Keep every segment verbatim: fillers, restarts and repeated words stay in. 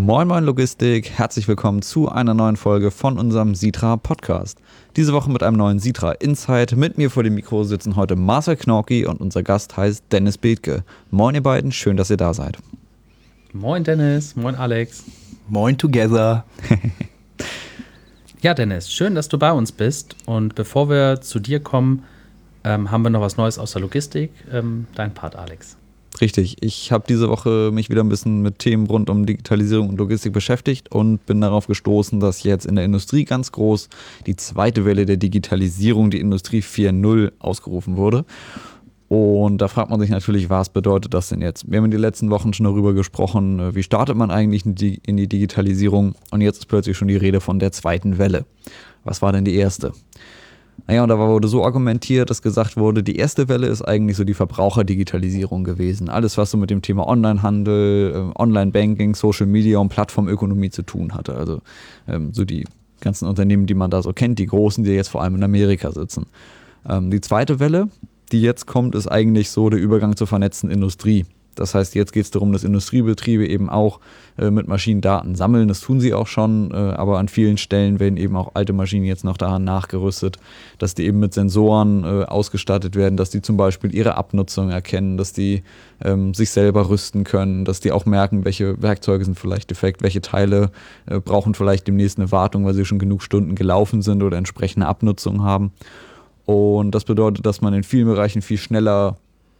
Moin Moin Logistik, herzlich willkommen zu einer neuen Folge von unserem Sitra Podcast. Diese Woche mit einem neuen Sitra Insight. Mit mir vor dem Mikro sitzen heute Marcel Knorki und unser Gast heißt Dennis Bethke. Moin ihr beiden, schön, dass ihr da seid. Moin Dennis, moin Alex. Moin together. Ja Dennis, schön, dass du bei uns bist. Und bevor wir zu dir kommen, ähm, haben wir noch was Neues aus der Logistik. Ähm, dein Part, Alex. Richtig, ich habe diese Woche mich wieder ein bisschen mit Themen rund um Digitalisierung und Logistik beschäftigt und bin darauf gestoßen, dass jetzt in der Industrie ganz groß die zweite Welle der Digitalisierung, die Industrie vier Punkt null, ausgerufen wurde. Und da fragt man sich natürlich, was bedeutet das denn jetzt? Wir haben in den letzten Wochen schon darüber gesprochen, wie startet man eigentlich in die, in die Digitalisierung, und jetzt ist plötzlich schon die Rede von der zweiten Welle. Was war denn die erste? Naja, und da wurde so argumentiert, dass gesagt wurde, die erste Welle ist eigentlich so die Verbraucherdigitalisierung gewesen. Alles, was so mit dem Thema Onlinehandel, Online-Banking, Social Media und Plattformökonomie zu tun hatte. Also ähm, so die ganzen Unternehmen, die man da so kennt, die großen, die jetzt vor allem in Amerika sitzen. Ähm, die zweite Welle, die jetzt kommt, ist eigentlich so der Übergang zur vernetzten Industrie. Das heißt, jetzt geht es darum, dass Industriebetriebe eben auch äh, mit Maschinen Daten sammeln. Das tun sie auch schon, äh, aber an vielen Stellen werden eben auch alte Maschinen jetzt noch daran nachgerüstet, dass die eben mit Sensoren äh, ausgestattet werden, dass die zum Beispiel ihre Abnutzung erkennen, dass die ähm, sich selber rüsten können, dass die auch merken, welche Werkzeuge sind vielleicht defekt, welche Teile äh, brauchen vielleicht demnächst eine Wartung, weil sie schon genug Stunden gelaufen sind oder entsprechende Abnutzung haben. Und das bedeutet, dass man in vielen Bereichen viel schneller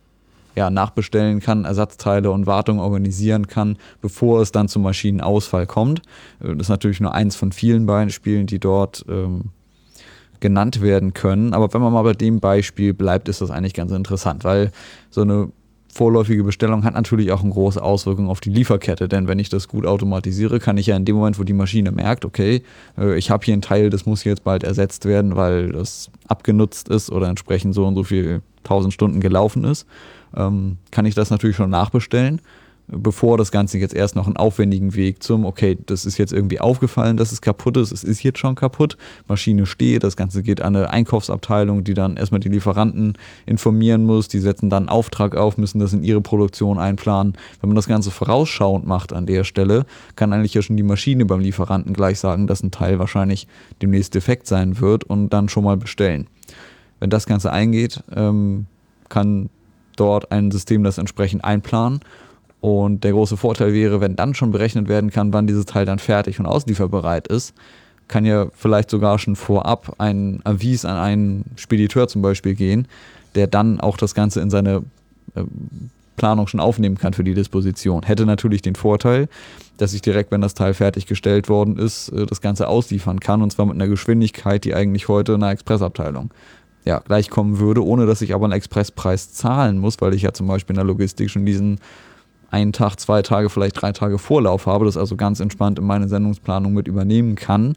ja, nachbestellen kann, Ersatzteile und Wartung organisieren kann, bevor es dann zum Maschinenausfall kommt. Das ist natürlich nur eins von vielen Beispielen, die dort ähm, genannt werden können. Aber wenn man mal bei dem Beispiel bleibt, ist das eigentlich ganz interessant, weil so eine vorläufige Bestellung hat natürlich auch eine große Auswirkung auf die Lieferkette, denn wenn ich das gut automatisiere, kann ich ja in dem Moment, wo die Maschine merkt, okay, äh, ich habe hier ein Teil, das muss jetzt bald ersetzt werden, weil das abgenutzt ist oder entsprechend so und so viel tausend Stunden gelaufen ist, ähm, kann ich das natürlich schon nachbestellen, bevor das Ganze jetzt erst noch einen aufwendigen Weg zum, okay, das ist jetzt irgendwie aufgefallen, dass es kaputt ist, es ist jetzt schon kaputt, Maschine steht, das Ganze geht an eine Einkaufsabteilung, die dann erstmal die Lieferanten informieren muss, die setzen dann einen Auftrag auf, müssen das in ihre Produktion einplanen. Wenn man das Ganze vorausschauend macht an der Stelle, kann eigentlich ja schon die Maschine beim Lieferanten gleich sagen, dass ein Teil wahrscheinlich demnächst defekt sein wird und dann schon mal bestellen. Wenn das Ganze eingeht, ähm, kann dort ein System das entsprechend einplanen. Und der große Vorteil wäre, wenn dann schon berechnet werden kann, wann dieses Teil dann fertig und auslieferbereit ist, kann ja vielleicht sogar schon vorab ein Avis an einen Spediteur zum Beispiel gehen, der dann auch das Ganze in seine äh, Planung schon aufnehmen kann für die Disposition. Hätte natürlich den Vorteil, dass ich direkt, wenn das Teil fertiggestellt worden ist, äh, das Ganze ausliefern kann, und zwar mit einer Geschwindigkeit, die eigentlich heute in einer Expressabteilung ja, gleich kommen würde, ohne dass ich aber einen Expresspreis zahlen muss, weil ich ja zum Beispiel in der Logistik schon diesen einen Tag, zwei Tage, vielleicht drei Tage Vorlauf habe, das also ganz entspannt in meine Sendungsplanung mit übernehmen kann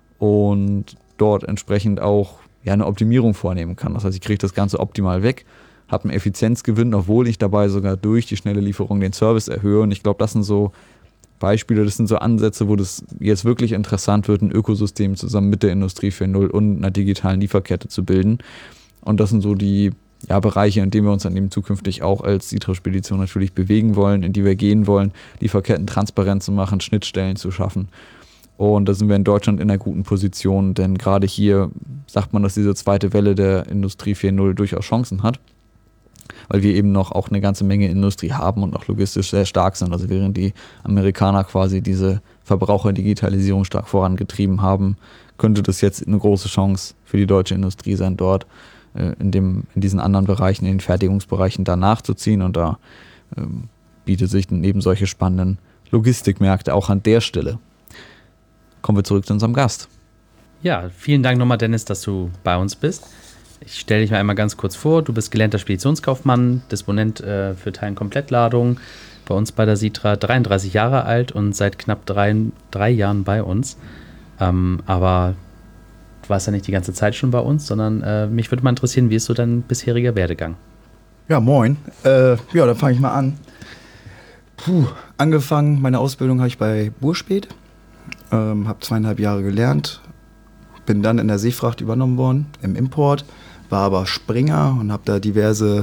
und dort entsprechend auch ja, eine Optimierung vornehmen kann. Das heißt, ich kriege das Ganze optimal weg, habe einen Effizienzgewinn, obwohl ich dabei sogar durch die schnelle Lieferung den Service erhöhe. Und ich glaube, das sind so Beispiele, das sind so Ansätze, wo das jetzt wirklich interessant wird, ein Ökosystem zusammen mit der Industrie vier Punkt null und einer digitalen Lieferkette zu bilden. Und das sind so die ja, Bereiche, in denen wir uns dann eben zukünftig auch als Sitra-Spedition natürlich bewegen wollen, in die wir gehen wollen, Lieferketten transparent zu machen, Schnittstellen zu schaffen. Und da sind wir in Deutschland in einer guten Position, denn gerade hier sagt man, dass diese zweite Welle der Industrie vier Punkt null durchaus Chancen hat, weil wir eben noch auch eine ganze Menge Industrie haben und auch logistisch sehr stark sind. Also während die Amerikaner quasi diese Verbraucherdigitalisierung stark vorangetrieben haben, könnte das jetzt eine große Chance für die deutsche Industrie sein, dort äh, in, dem, in diesen anderen Bereichen, in den Fertigungsbereichen da nachzuziehen. Und da ähm, bietet sich dann eben solche spannenden Logistikmärkte auch an der Stelle. Kommen wir zurück zu unserem Gast. Ja, vielen Dank nochmal, Dennis, dass du bei uns bist. Ich stelle dich mal einmal ganz kurz vor. Du bist gelernter Speditionskaufmann, Disponent äh, für Teilen-Komplettladung, bei uns bei der Sitra, dreiunddreißig Jahre alt und seit knapp drei, drei Jahren bei uns. Ähm, aber du warst ja nicht die ganze Zeit schon bei uns, sondern äh, mich würde mal interessieren, wie ist so dein bisheriger Werdegang? Ja, moin. Äh, ja, dann fange ich mal an. Puh, angefangen, meine Ausbildung habe ich bei Bursped, ähm, habe zweieinhalb Jahre gelernt, bin dann in der Seefracht übernommen worden, im Import, war aber Springer und habe da diverse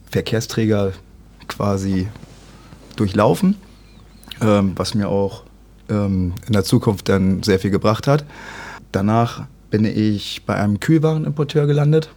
Verkehrsträger quasi durchlaufen, ähm, was mir auch ähm, in der Zukunft dann sehr viel gebracht hat. Danach bin ich bei einem Kühlwarenimporteur gelandet,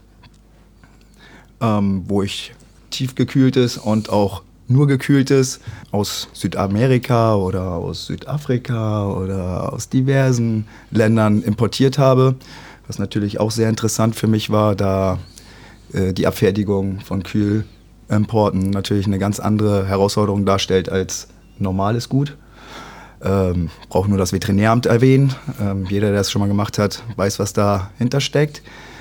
ähm, wo ich tiefgekühltes und auch nur gekühltes aus Südamerika oder aus Südafrika oder aus diversen Ländern importiert habe, was natürlich auch sehr interessant für mich war, da äh, die Abfertigung von Kühlimporten natürlich eine ganz andere Herausforderung darstellt als normales Gut. Ähm, brauche nur das Veterinäramt erwähnen. Ähm, jeder, der es schon mal gemacht hat, weiß, was dahinter steckt.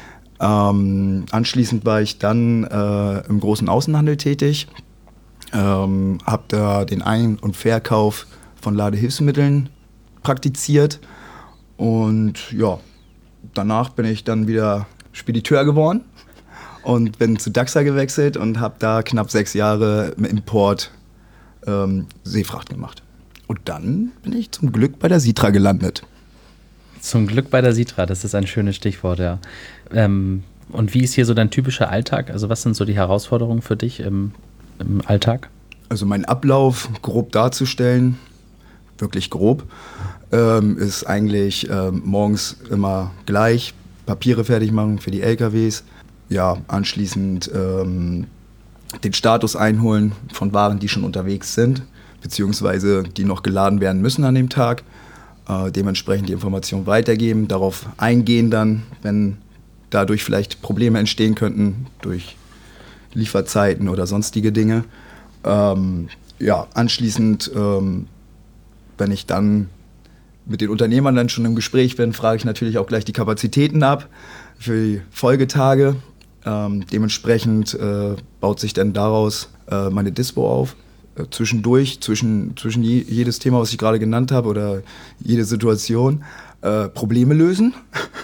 Ähm, anschließend war ich dann äh, im großen Außenhandel tätig, ähm, habe da den Ein- und Verkauf von Ladehilfsmitteln praktiziert und ja, danach bin ich dann wieder Spediteur geworden und bin zu Dachser gewechselt und habe da knapp sechs Jahre im Import ähm, Seefracht gemacht. Und dann bin ich zum Glück bei der Sitra gelandet. Zum Glück bei der Sitra, das ist ein schönes Stichwort, ja. Ähm, und wie ist hier so dein typischer Alltag? Also was sind so die Herausforderungen für dich im, im Alltag? Also mein Ablauf grob darzustellen, wirklich grob, ähm, ist eigentlich ähm, morgens immer gleich. Papiere fertig machen für die L K Ws. Ja, anschließend ähm, den Status einholen von Waren, die schon unterwegs sind, beziehungsweise die noch geladen werden müssen an dem Tag. Äh, dementsprechend die Information weitergeben, darauf eingehen dann, wenn dadurch vielleicht Probleme entstehen könnten durch Lieferzeiten oder sonstige Dinge. Ähm, ja, anschließend, ähm, wenn ich dann mit den Unternehmern dann schon im Gespräch bin, frage ich natürlich auch gleich die Kapazitäten ab für die Folgetage. Ähm, dementsprechend äh, baut sich dann daraus äh, meine Dispo auf. Äh, zwischendurch, zwischen, zwischen je, jedes Thema, was ich gerade genannt habe oder jede Situation, äh, Probleme lösen.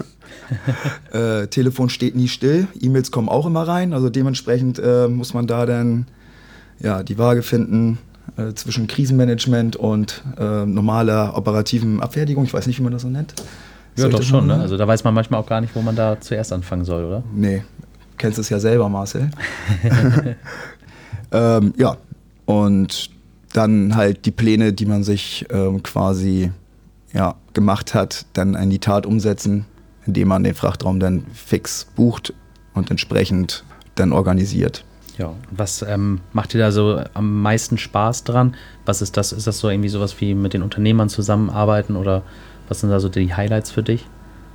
äh, Telefon steht nie still, E-Mails kommen auch immer rein. Also dementsprechend äh, muss man da dann ja, die Waage finden äh, zwischen Krisenmanagement und äh, normaler operativen Abfertigung. Ich weiß nicht, wie man das so nennt. Ja, Soll ich doch das schon. mal Ne? Also da weiß man manchmal auch gar nicht, wo man da zuerst anfangen soll, oder? Nee, kennst es ja selber, Marcel. ähm, ja, und dann halt die Pläne, die man sich ähm, quasi ja, gemacht hat, dann in die Tat umsetzen, indem man den Frachtraum dann fix bucht und entsprechend dann organisiert. Ja, und was ähm, macht dir da so am meisten Spaß dran? Was ist das? Ist das so irgendwie sowas wie mit den Unternehmern zusammenarbeiten oder was sind da so die Highlights für dich?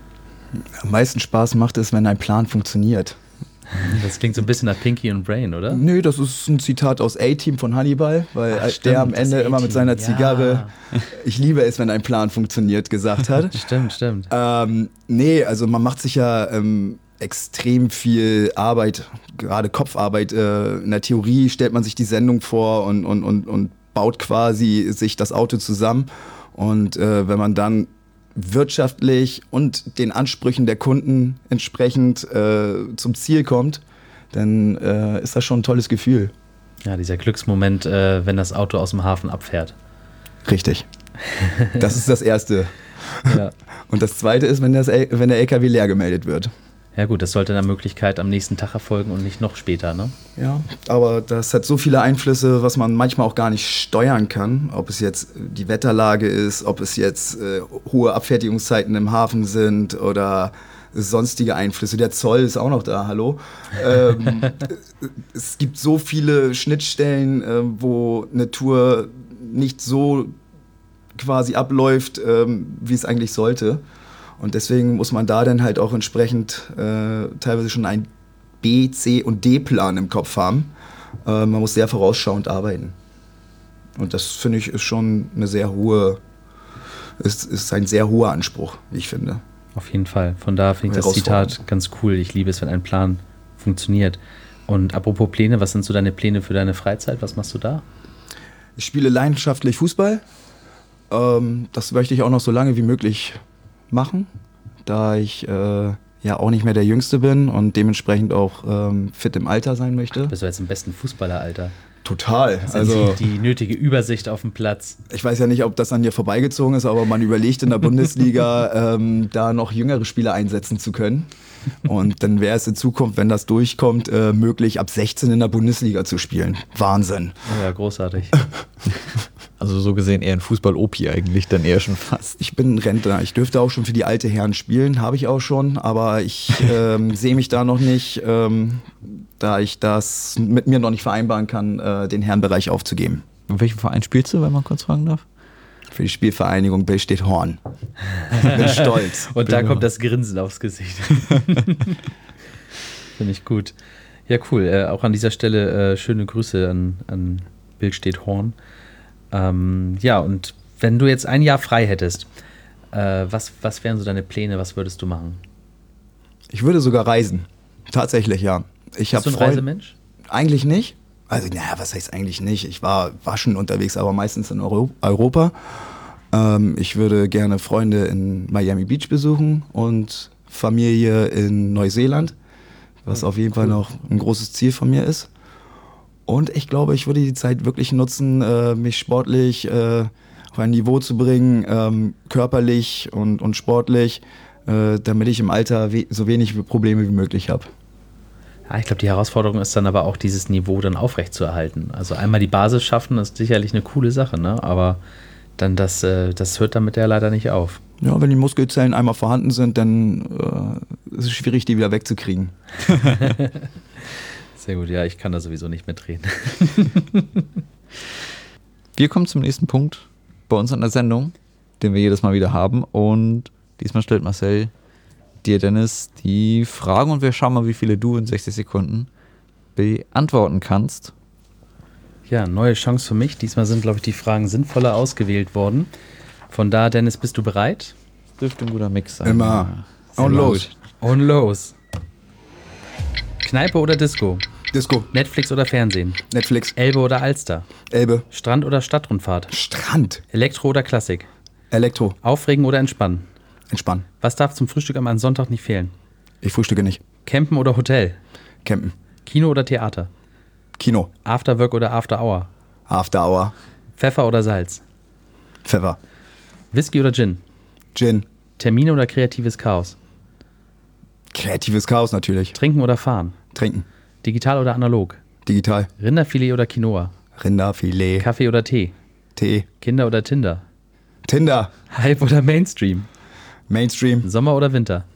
Am meisten Spaß macht es, wenn ein Plan funktioniert. Das klingt so ein bisschen nach Pinky und Brain, oder? Nö, das ist ein Zitat aus A-Team von Hannibal, weil Ach, stimmt, der am das Ende immer mit seiner A-Team, Zigarre, ja. Ich liebe es, wenn ein Plan funktioniert, gesagt hat. Stimmt, stimmt. Ähm, nee, also man macht sich ja ähm, extrem viel Arbeit, gerade Kopfarbeit. Äh, in der Theorie stellt man sich die Sendung vor und, und, und, und baut quasi sich das Auto zusammen. Und äh, wenn man dann wirtschaftlich und den Ansprüchen der Kunden entsprechend äh, zum Ziel kommt, dann äh, ist das schon ein tolles Gefühl. Ja, dieser Glücksmoment, äh, wenn das Auto aus dem Hafen abfährt. Richtig. Das ist das Erste. Ja. Und das Zweite ist, wenn, das, wenn der L K W leer gemeldet wird. Ja gut, das sollte in der Möglichkeit am nächsten Tag erfolgen und nicht noch später, ne? Ja, aber das hat so viele Einflüsse, was man manchmal auch gar nicht steuern kann. Ob es jetzt die Wetterlage ist, ob es jetzt äh, hohe Abfertigungszeiten im Hafen sind oder sonstige Einflüsse. Der Zoll ist auch noch da, hallo. Ähm, es gibt so viele Schnittstellen, äh, wo eine Tour nicht so quasi abläuft, ähm, wie es eigentlich sollte. Und deswegen muss man da dann halt auch entsprechend äh, teilweise schon einen B-, C- und D-Plan im Kopf haben. Äh, man muss sehr vorausschauend arbeiten. Und das, finde ich, ist schon eine sehr hohe, ist, ist ein sehr hoher Anspruch, wie ich finde. Auf jeden Fall. Von da finde ich das Zitat ganz cool. Ich liebe es, wenn ein Plan funktioniert. Und apropos Pläne, was sind so deine Pläne für deine Freizeit? Was machst du da? Ich spiele leidenschaftlich Fußball. Ähm, das möchte ich auch noch so lange wie möglich machen, da ich äh, ja auch nicht mehr der Jüngste bin und dementsprechend auch ähm, fit im Alter sein möchte. Ach, bist du jetzt im besten Fußballeralter? Total. Das also die, die nötige Übersicht auf dem Platz. Ich weiß ja nicht, ob das an dir vorbeigezogen ist, aber man überlegt in der Bundesliga, ähm, da noch jüngere Spieler einsetzen zu können. Und dann wäre es in Zukunft, wenn das durchkommt, äh, möglich, ab sechzehn in der Bundesliga zu spielen. Wahnsinn. Oh ja, großartig. Also so gesehen eher ein Fußball-Opi eigentlich, dann eher schon fast. Ich bin Rentner. Ich dürfte auch schon für die alte Herren spielen, habe ich auch schon, aber ich ähm, sehe mich da noch nicht, ähm, da ich das mit mir noch nicht vereinbaren kann, äh, den Herrenbereich aufzugeben. In welchem Verein spielst du, wenn man kurz fragen darf? Für die Spielvereinigung Billstedt Horn. Bin stolz. Und da kommt das Grinsen aufs Gesicht. Finde ich gut. Ja, cool. Äh, auch an dieser Stelle äh, schöne Grüße an, an Billstedt Horn. Ähm, ja, und wenn du jetzt ein Jahr frei hättest, äh, was, was wären so deine Pläne, was würdest du machen? Ich würde sogar reisen. Tatsächlich, ja. Ich Bist du ein Freund- Reisemensch? Eigentlich nicht. Also, naja, was heißt eigentlich nicht? Ich war, war schon unterwegs, aber meistens in Euro- Europa. Ähm, ich würde gerne Freunde in Miami Beach besuchen und Familie in Neuseeland, was auf jeden Fall noch ein großes Ziel von mir ist. Und ich glaube, ich würde die Zeit wirklich nutzen, äh, mich sportlich äh, auf ein Niveau zu bringen, ähm, körperlich und, und sportlich, äh, damit ich im Alter we- so wenig Probleme wie möglich habe. Ja, ich glaube, die Herausforderung ist dann aber auch, dieses Niveau dann aufrechtzuerhalten. Also einmal die Basis schaffen, ist sicherlich eine coole Sache, ne? Aber dann das, äh, das hört damit ja leider nicht auf. Ja, wenn die Muskelzellen einmal vorhanden sind, dann äh, ist es schwierig, die wieder wegzukriegen. Sehr gut, ja, ich kann da sowieso nicht mitreden. Wir kommen zum nächsten Punkt bei uns an der Sendung, den wir jedes Mal wieder haben. Und diesmal stellt Marcel dir, Dennis, die Fragen und wir schauen mal, wie viele du in sechzig Sekunden beantworten kannst. Ja, neue Chance für mich. Diesmal sind, glaube ich, die Fragen sinnvoller ausgewählt worden. Von da, Dennis, bist du bereit? Dürfte ein guter Mix sein. Immer. Sehr Und gut. los. Und los. Kneipe oder Disco? Disco, Netflix oder Fernsehen? Netflix, Elbe oder Alster? Elbe, Strand oder Stadtrundfahrt? Strand, Elektro oder Klassik? Elektro, Aufregen oder entspannen? entspannen. Was darf zum Frühstück am Sonntag nicht fehlen? Ich frühstücke nicht. Campen oder Hotel? Campen, Kino oder Theater? Kino, Afterwork oder After Hour? After Hour, Pfeffer oder Salz? Pfeffer, Whisky oder Gin? Gin, Termine oder kreatives Chaos? kreatives Chaos natürlich. Trinken oder fahren? Trinken, Digital oder analog? digital, Rinderfilet oder Quinoa? Rinderfilet, Kaffee oder Tee? Tee, Kinder oder Tinder? Tinder, Hype oder Mainstream? Mainstream, Sommer oder Winter?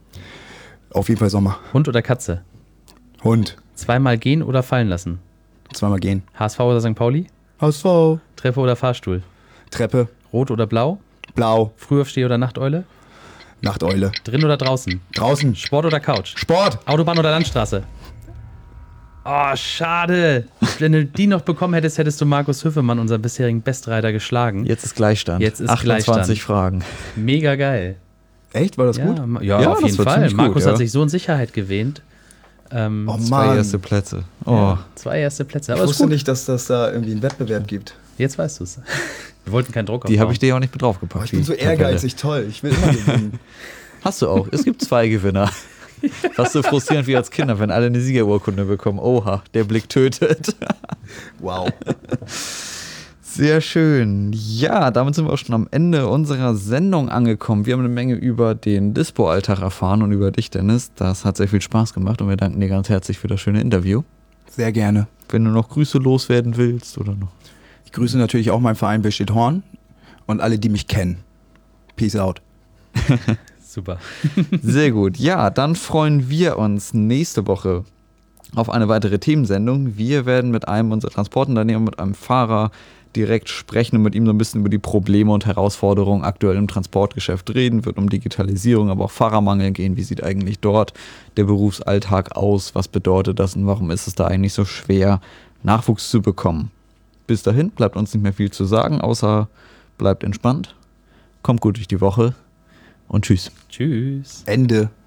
auf jeden Fall Sommer. Hund oder Katze? Hund, Zweimal gehen oder fallen lassen? zweimal gehen. H S V oder Sankt Pauli? H S V, Treppe oder Fahrstuhl? Treppe, Rot oder blau? blau, Frühaufsteher oder Nachteule? Nachteule, Drin oder draußen? draußen, Sport oder Couch? Sport, Autobahn oder Landstraße? Oh, schade. Wenn du die noch bekommen hättest, hättest du Markus Höfemann, unseren bisherigen Bestreiter, geschlagen. Jetzt ist Gleichstand. Jetzt ist achtundzwanzig Fragen. Mega geil. echt, war das Ja, gut? ma- ja, Ja, auf das jeden war Fall. ziemlich gut, Markus ja. hat sich so in Sicherheit gewähnt. Ähm, Oh Zwei Mann, erste Plätze. Oh. ja, zwei erste Plätze. ich Aber ist wusste gut. nicht, dass das da irgendwie einen Wettbewerb gibt. Jetzt weißt du es. Wir wollten keinen Druck Die habe aufbauen. ich dir ja auch nicht mit draufgepackt. Oh, ich bin die so Tabelle. ehrgeizig, toll, ich will immer gewinnen. Hast du auch. Es gibt zwei Gewinner. Fast so frustrierend wie als Kinder, wenn alle eine Siegerurkunde bekommen. Oha, der Blick tötet. Wow. Sehr schön. Ja, damit sind wir auch schon am Ende unserer Sendung angekommen. Wir haben eine Menge über den Dispo-Alltag erfahren und über dich, Dennis. Das hat sehr viel Spaß gemacht und wir danken dir ganz herzlich für das schöne Interview. Sehr gerne. Wenn du noch Grüße loswerden willst oder noch. Ich grüße natürlich auch meinen Verein Billstedt Horn und alle, die mich kennen. Peace out. Super. Sehr gut. Ja, dann freuen wir uns nächste Woche auf eine weitere Themensendung. Wir werden mit einem unserer Transportunternehmer, mit einem Fahrer direkt sprechen und mit ihm so ein bisschen über die Probleme und Herausforderungen aktuell im Transportgeschäft reden. Wird um Digitalisierung, aber auch Fahrermangel gehen. Wie sieht eigentlich dort der Berufsalltag aus? Was bedeutet das und warum ist es da eigentlich so schwer, Nachwuchs zu bekommen? Bis dahin bleibt uns nicht mehr viel zu sagen, außer bleibt entspannt, kommt gut durch die Woche und tschüss. Tschüss. Ende.